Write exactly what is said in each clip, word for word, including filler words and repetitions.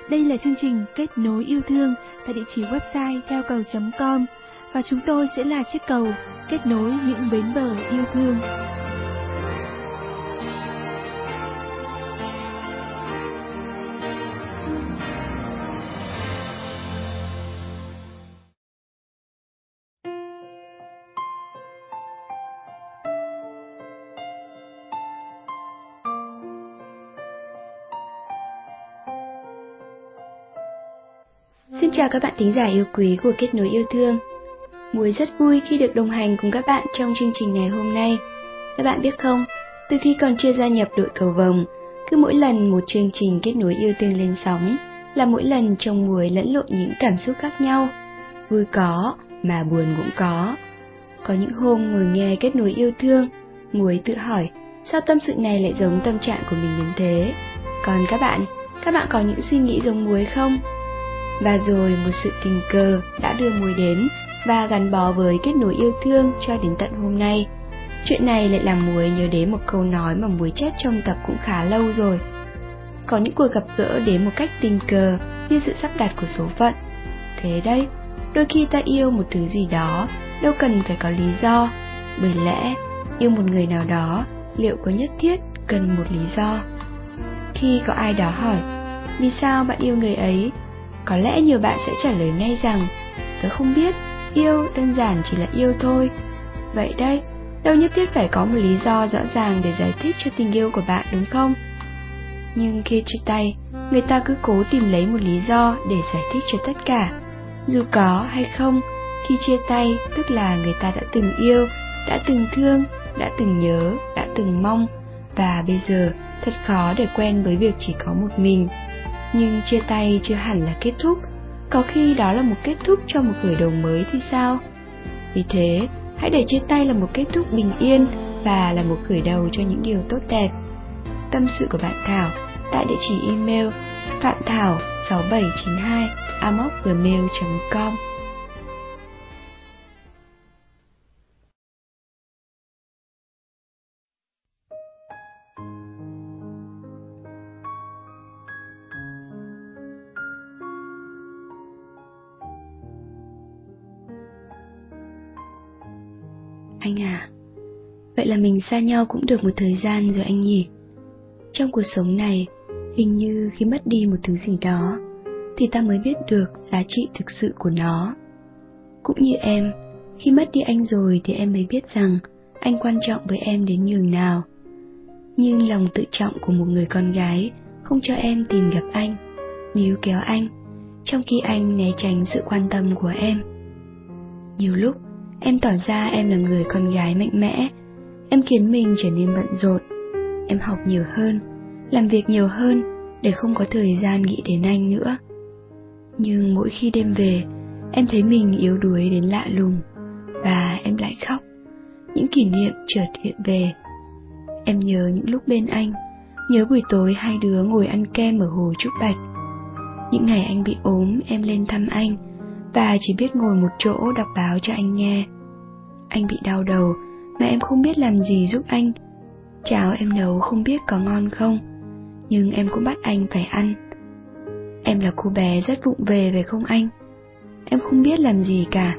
Đây là chương trình Kết nối yêu thương tại địa chỉ website theo cầu chấm com và chúng tôi sẽ là chiếc cầu kết nối những bến bờ yêu thương. Xin chào các bạn thính giả yêu quý của Kết nối yêu thương. Muối rất vui khi được đồng hành cùng các bạn trong chương trình ngày hôm nay. Các bạn biết không, từ khi còn chưa gia nhập đội cầu vồng, cứ mỗi lần một chương trình Kết nối yêu thương lên sóng là mỗi lần trong Muối lẫn lộn những cảm xúc khác nhau. Vui có, mà buồn cũng có. Có những hôm ngồi nghe Kết nối yêu thương, Muối tự hỏi sao tâm sự này lại giống tâm trạng của mình đến thế. Còn các bạn, các bạn có những suy nghĩ giống Muối không? Và rồi một sự tình cờ đã đưa Muối đến và gắn bó với Kết nối yêu thương cho đến tận hôm nay. Chuyện này lại làm Muối nhớ đến một câu nói mà Muối chép trong tập cũng khá lâu rồi. Có những cuộc gặp gỡ đến một cách tình cờ như sự sắp đặt của số phận. Thế đấy, đôi khi ta yêu một thứ gì đó đâu cần phải có lý do. Bởi lẽ, yêu một người nào đó liệu có nhất thiết cần một lý do? Khi có ai đó hỏi, vì sao bạn yêu người ấy? Có lẽ nhiều bạn sẽ trả lời ngay rằng, tớ không biết, yêu đơn giản chỉ là yêu thôi. Vậy đây, đâu nhất thiết phải có một lý do rõ ràng để giải thích cho tình yêu của bạn đúng không? Nhưng khi chia tay, người ta cứ cố tìm lấy một lý do để giải thích cho tất cả. Dù có hay không, khi chia tay tức là người ta đã từng yêu, đã từng thương, đã từng nhớ, đã từng mong. Và bây giờ thật khó để quen với việc chỉ có một mình. Nhưng chia tay chưa hẳn là kết thúc. Có khi đó là một kết thúc cho một khởi đầu mới thì sao? Vì thế, hãy để chia tay là một kết thúc bình yên và là một khởi đầu cho những điều tốt đẹp. Tâm sự của bạn Thảo tại địa chỉ email phạm thảo sáu bảy chín hai a m o c gmail chấm com. Anh à, vậy là mình xa nhau cũng được một thời gian rồi anh nhỉ? Trong cuộc sống này, hình như khi mất đi một thứ gì đó, thì ta mới biết được giá trị thực sự của nó. Cũng như em, khi mất đi anh rồi thì em mới biết rằng anh quan trọng với em đến nhường nào. Nhưng lòng tự trọng của một người con gái không cho em tìm gặp anh, níu kéo anh, trong khi anh né tránh sự quan tâm của em. Nhiều lúc, em tỏ ra em là người con gái mạnh mẽ. Em khiến mình trở nên bận rộn. Em học nhiều hơn, làm việc nhiều hơn để không có thời gian nghĩ đến anh nữa. Nhưng mỗi khi đêm về, em thấy mình yếu đuối đến lạ lùng. Và em lại khóc. Những kỷ niệm chợt hiện về. Em nhớ những lúc bên anh, nhớ buổi tối hai đứa ngồi ăn kem ở hồ Trúc Bạch. Những ngày anh bị ốm, em lên thăm anh và chỉ biết ngồi một chỗ đọc báo cho anh nghe. Anh bị đau đầu mà em không biết làm gì giúp anh. Cháo em nấu không biết có ngon không, nhưng em cũng bắt anh phải ăn. Em là cô bé rất vụng về phải không anh? Em không biết làm gì cả.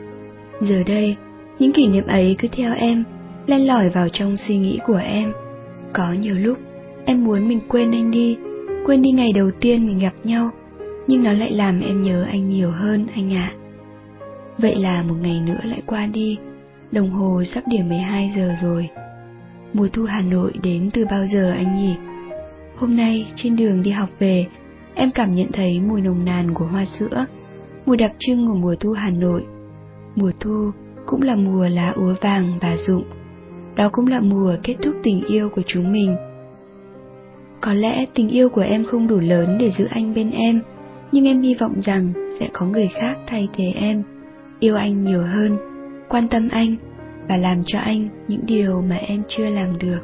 Giờ đây, những kỷ niệm ấy cứ theo em, len lỏi vào trong suy nghĩ của em. Có nhiều lúc, em muốn mình quên anh đi, quên đi ngày đầu tiên mình gặp nhau, nhưng nó lại làm em nhớ anh nhiều hơn anh ạ. À. Vậy là một ngày nữa lại qua đi, đồng hồ sắp điểm mười hai giờ rồi. Mùa thu Hà Nội đến từ bao giờ anh nhỉ? Hôm nay trên đường đi học về, em cảm nhận thấy mùi nồng nàn của hoa sữa, mùi đặc trưng của mùa thu Hà Nội. Mùa thu cũng là mùa lá úa vàng và rụng. Đó cũng là mùa kết thúc tình yêu của chúng mình. Có lẽ tình yêu của em không đủ lớn để giữ anh bên em, nhưng em hy vọng rằng sẽ có người khác thay thế em, yêu anh nhiều hơn, quan tâm anh và làm cho anh những điều mà em chưa làm được.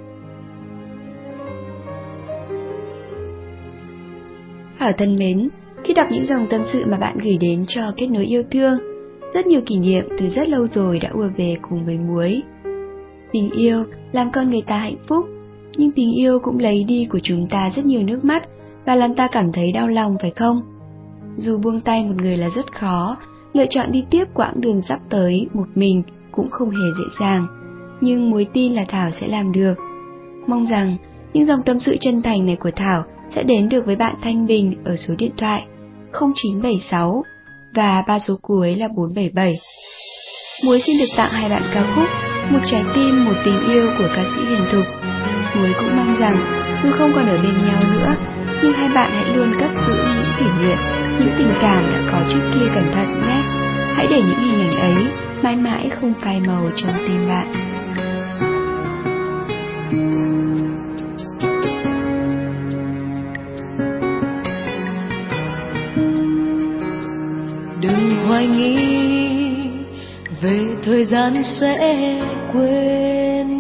Hảo thân mến, khi đọc những dòng tâm sự mà bạn gửi đến cho Kết nối yêu thương, rất nhiều kỷ niệm từ rất lâu rồi đã ùa về cùng với Muối. Tình yêu làm con người ta hạnh phúc, nhưng tình yêu cũng lấy đi của chúng ta rất nhiều nước mắt và làm ta cảm thấy đau lòng phải không? Dù buông tay một người là rất khó, lựa chọn đi tiếp quãng đường sắp tới một mình cũng không hề dễ dàng, nhưng Muối tin là Thảo sẽ làm được. Mong rằng những dòng tâm sự chân thành này của Thảo sẽ đến được với bạn Thanh Bình ở số điện thoại không chín bảy sáu và ba số cuối là bốn bảy bảy. Muối xin được tặng hai bạn ca khúc Một trái tim, một tình yêu của ca sĩ Hiền Thục. Muối cũng mong rằng dù không còn ở bên nhau nữa, nhưng hai bạn hãy luôn cất giữ những kỷ niệm, những tình cảm đã có trước kia cẩn thận nhé. Hãy để những hình ảnh ấy mãi mãi không phai màu trong tim bạn. Đừng hoài nghi về thời gian sẽ quên,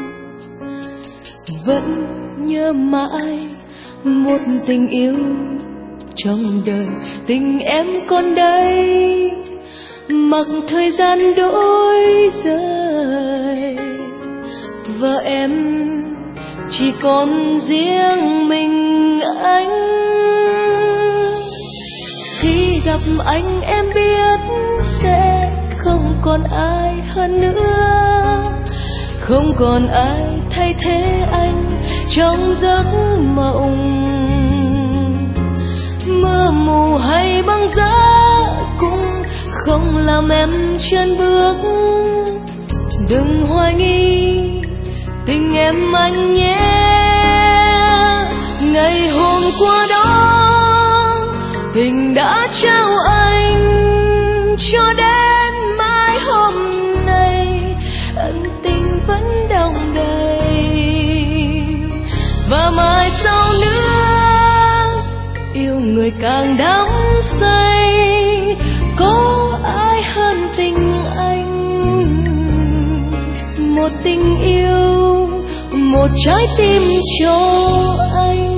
vẫn nhớ mãi một tình yêu trong đời. Tình em còn đây, mặc thời gian đổi rời, và em chỉ còn riêng mình anh. Khi gặp anh em biết sẽ không còn ai hơn nữa, không còn ai thay thế anh trong giấc mộng. Mưa mù hay băng giá cũng không làm em chân bước. Đừng hoài nghi tình em anh nhé. Ngày hôm qua đó tình đã trao anh, cho đến mai hôm nay ân tình vẫn đong đầy. Và mai sau nữa yêu người càng đắm say, có ai hơn tình anh. Một tình yêu, một trái tim cho anh.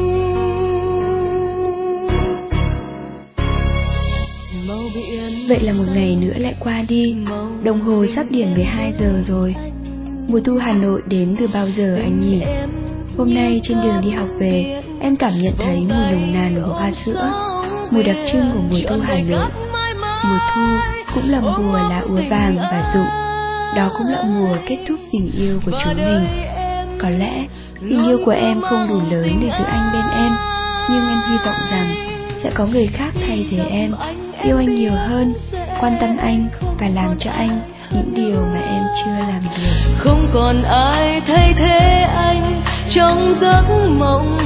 Vậy là một ngày nữa lại qua đi, đồng hồ sắp điểm mười hai giờ rồi. Mùa thu Hà Nội đến từ bao giờ anh nhỉ? Hôm nay trên đường đi học về, em cảm nhận thấy mùi nồng nàn của hoa sữa, mùi đặc trưng của mùa thu Hà Nội. Mùa thu cũng là mùa lá úa vàng và rụng. Đó cũng là mùa kết thúc tình yêu của chúng mình. Có lẽ tình yêu của em không đủ lớn để giữ anh bên em, nhưng em hy vọng rằng sẽ có người khác thay thế em, yêu anh nhiều hơn, quan tâm anh và làm cho anh những điều mà em chưa làm được. Không còn ai thay thế anh trong giấc mộng.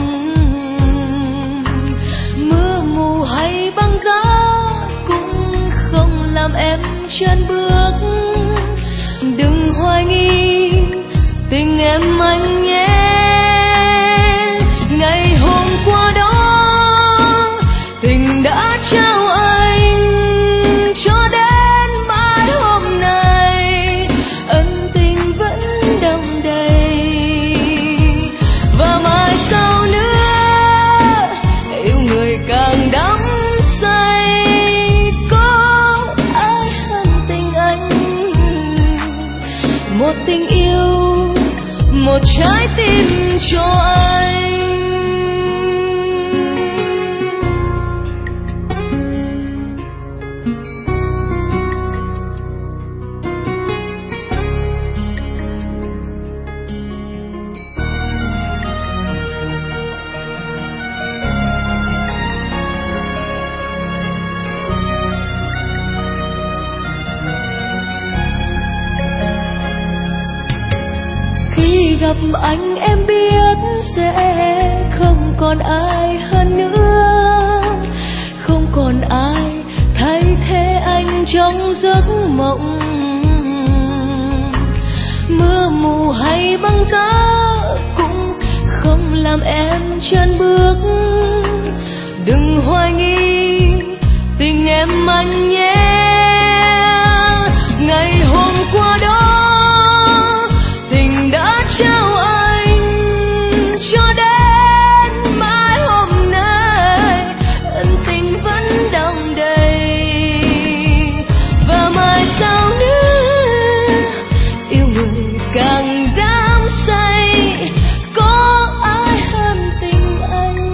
Mưa mù hay băng giá cũng không làm em chân bước. Đừng hoài nghi tình em anh nhé. Ngày hôm qua đó tình đã trao anh, cho đến mai hôm nay ân tình vẫn đong đầy. Và mai sau nữa yêu người càng đắm say, có ai hơn tình anh. Một tình yêu, một trái tim cho anh. Khi gặp anh em biết sẽ không còn ai hơn nữa, không còn ai thay thế anh trong giấc mộng. Mưa mù hay băng giá cũng không làm em chân bước. Đừng hoài nghi tình em anh nhé. Ngày hôm qua đó tình đã trao anh, cho đến mai hôm nay ân tình vẫn đong đầy. Và mai sau nữa yêu người càng đắm say, có ai hơn tình anh.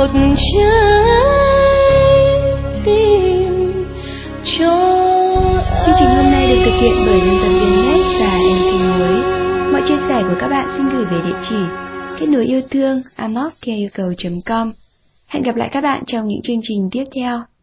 một trái tim cho anh. Chương trình hôm nay được thực hiện bởi biên tập viên Nét và em xê Muối. Mọi chia sẻ của các bạn xin gửi về địa chỉ kết nối yêu thương a m o c theo yêu cầu chấm com. Hẹn gặp lại các bạn trong những chương trình tiếp theo.